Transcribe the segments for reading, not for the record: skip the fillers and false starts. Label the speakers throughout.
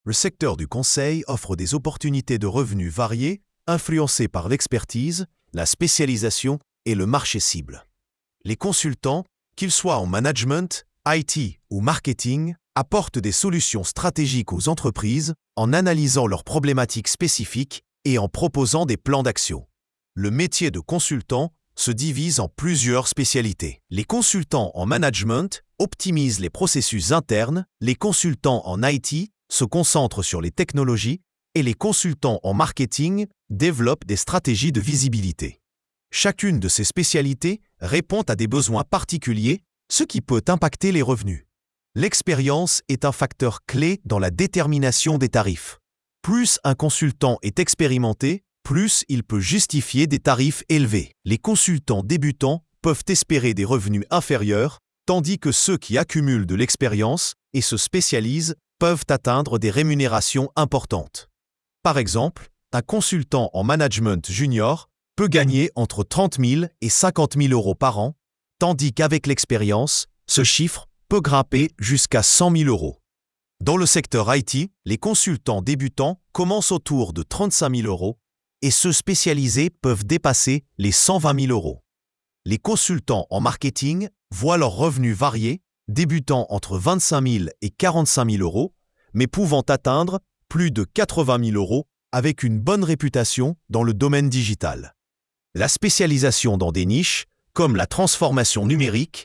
Speaker 1: Le secteur du conseil offre des opportunités de revenus variées, influencées par l'expertise, la spécialisation et le marché cible. Les consultants, qu'ils soient en management, IT ou marketing, apportent des solutions stratégiques aux entreprises en analysant leurs problématiques spécifiques et en proposant des plans d'action. Le métier de consultant se divise en plusieurs spécialités. Les consultants en management optimisent les processus internes, les consultants en IT se concentrent sur les technologies et les consultants en marketing développent des stratégies de visibilité. Chacune de ces spécialités répond à des besoins particuliers, ce qui peut impacter les revenus. L'expérience est un facteur clé dans la détermination des tarifs. Plus un consultant est expérimenté, plus il peut justifier des tarifs élevés. Les consultants débutants peuvent espérer des revenus inférieurs, tandis que ceux qui accumulent de l'expérience et se spécialisent peuvent atteindre des rémunérations importantes. Par exemple, un consultant en management junior peut gagner entre 30 000 et 50 000 euros par an, tandis qu'avec l'expérience, ce chiffre peut grimper jusqu'à 100 000 euros. Dans le secteur IT, les consultants débutants commencent autour de 35 000 euros et ceux spécialisés peuvent dépasser les 120 000 euros. Les consultants en marketing voient leurs revenus varier, débutant entre 25 000 et 45 000 euros, mais pouvant atteindre plus de 80 000 euros avec une bonne réputation dans le domaine digital. La spécialisation dans des niches, comme la transformation numérique,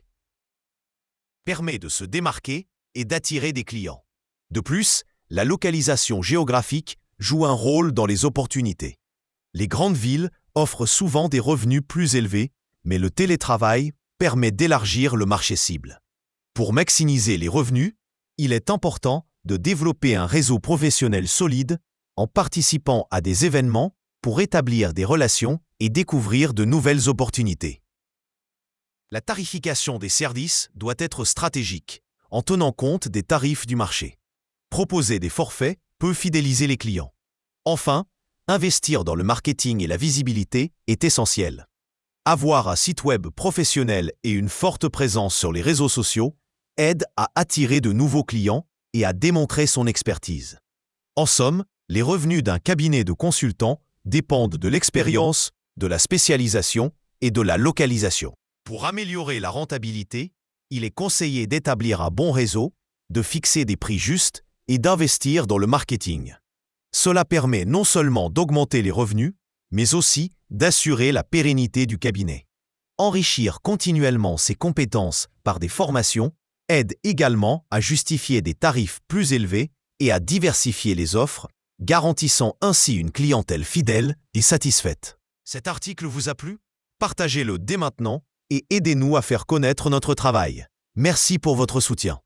Speaker 1: permet de se démarquer et d'attirer des clients. De plus, la localisation géographique joue un rôle dans les opportunités. Les grandes villes offrent souvent des revenus plus élevés, mais le télétravail permet d'élargir le marché cible. Pour maximiser les revenus, il est important de développer un réseau professionnel solide en participant à des événements pour établir des relations et découvrir de nouvelles opportunités. La tarification des services doit être stratégique, en tenant compte des tarifs du marché. Proposer des forfaits peut fidéliser les clients. Enfin, investir dans le marketing et la visibilité est essentiel. Avoir un site web professionnel et une forte présence sur les réseaux sociaux aide à attirer de nouveaux clients et à démontrer son expertise. En somme, les revenus d'un cabinet de consultants dépendent de l'expérience, de la spécialisation et de la localisation. Pour améliorer la rentabilité, il est conseillé d'établir un bon réseau, de fixer des prix justes et d'investir dans le marketing. Cela permet non seulement d'augmenter les revenus, mais aussi d'assurer la pérennité du cabinet. Enrichir continuellement ses compétences par des formations aide également à justifier des tarifs plus élevés et à diversifier les offres, garantissant ainsi une clientèle fidèle et satisfaite. Cet article vous a plu? Partagez-le dès maintenant et aidez-nous à faire connaître notre travail. Merci pour votre soutien.